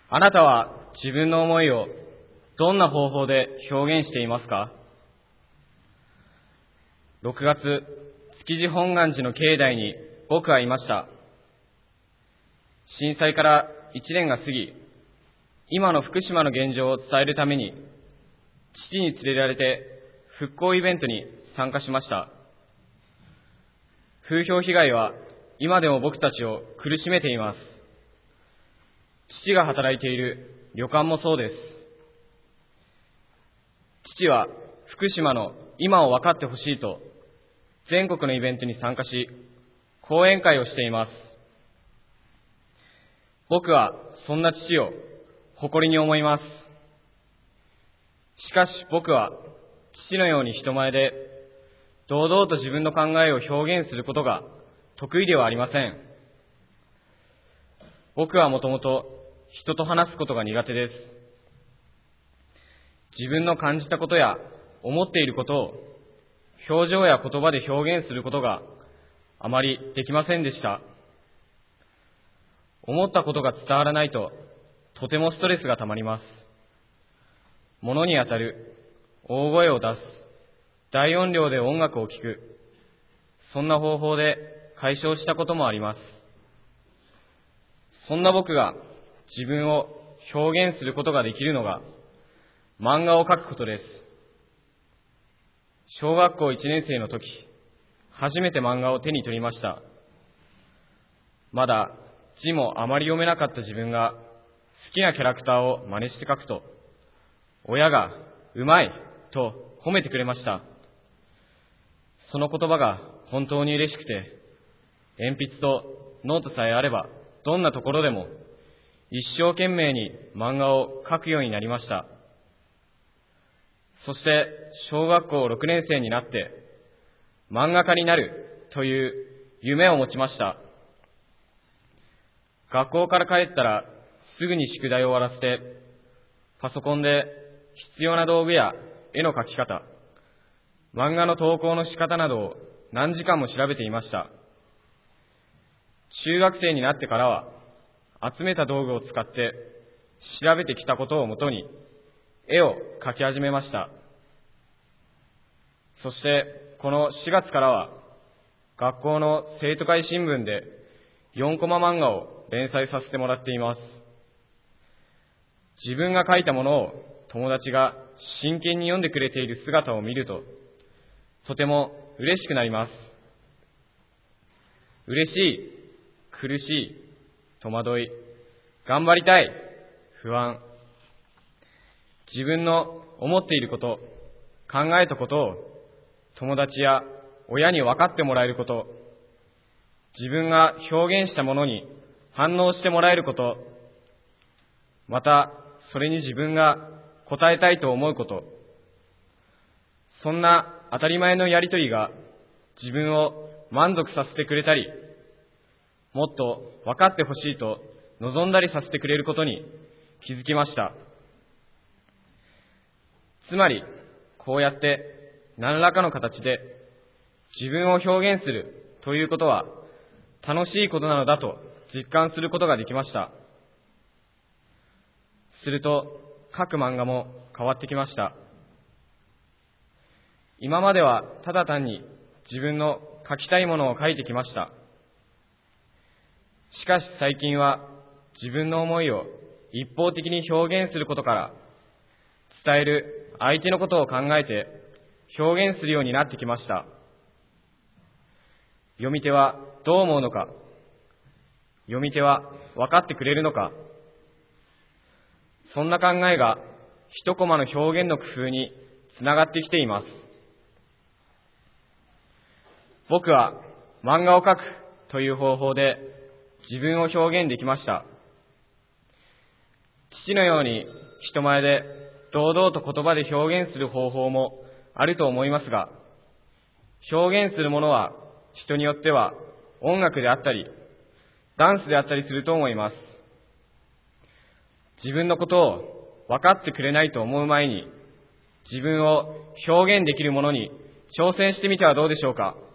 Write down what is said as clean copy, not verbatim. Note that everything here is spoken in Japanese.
あなたは自分の思いをどんな方法で表現していますか？ 6 月、築地本願寺の境内に僕はいました。震災から1年が過ぎ、今の福島の現状を伝えるために、父に連れられて復興イベントに参加しました。風評被害は今でも僕たちを苦しめています。父が働いている旅館もそうです。父は福島の今を分かってほしいと全国のイベントに参加し、講演会をしています。僕はそんな父を誇りに思います。しかし僕は父のように人前で堂々と自分の考えを表現することが得意ではありません。僕はもともと人と話すことが苦手です。自分の感じたことや思っていることを表情や言葉で表現することがあまりできませんでした。思ったことが伝わらないととてもストレスがたまります。物に当たる、大声を出す、大音量で音楽を聴く、そんな方法で解消したこともあります。そんな僕が自分を表現することができるのが漫画を描くことです。小学校1年生の時、初めて漫画を手に取りました。まだ字もあまり読めなかった自分が好きなキャラクターを真似して描くと、親がうまいと褒めてくれました。その言葉が本当に嬉しくて、鉛筆とノートさえあればどんなところでも一生懸命に漫画を描くようになりました。そして小学校6年生になって漫画家になるという夢を持ちました。学校から帰ったらすぐに宿題を終わらせて、パソコンで必要な道具や絵の描き方、漫画の投稿の仕方などを何時間も調べていました。中学生になってからは集めた道具を使って調べてきたことをもとに絵を描き始めました。そしてこの4月からは学校の生徒会新聞で4コマ漫画を連載させてもらっています。自分が描いたものを友達が真剣に読んでくれている姿を見るととても嬉しくなります。嬉しい、苦しい、戸惑い、頑張りたい、不安。自分の思っていること、考えたことを友達や親に分かってもらえること、自分が表現したものに反応してもらえること、またそれに自分が応えたいと思うこと、そんな当たり前のやりとりが自分を満足させてくれたり、もっと分かってほしいと望んだりさせてくれることに気づきました。つまりこうやって何らかの形で自分を表現するということは楽しいことなのだと実感することができました。すると描く漫画も変わってきました。今まではただ単に自分の描きたいものを描いてきました。しかし最近は自分の思いを一方的に表現することから、伝える相手のことを考えて表現するようになってきました。読み手はどう思うのか、読み手は分かってくれるのか、そんな考えが一コマの表現の工夫につながってきています。僕は漫画を描くという方法で自分を表現できました。父のように人前で堂々と言葉で表現する方法もあると思いますが、表現するものは人によっては音楽であったりダンスであったりすると思います。自分のことを分かってくれないと思う前に、自分を表現できるものに挑戦してみてはどうでしょうか。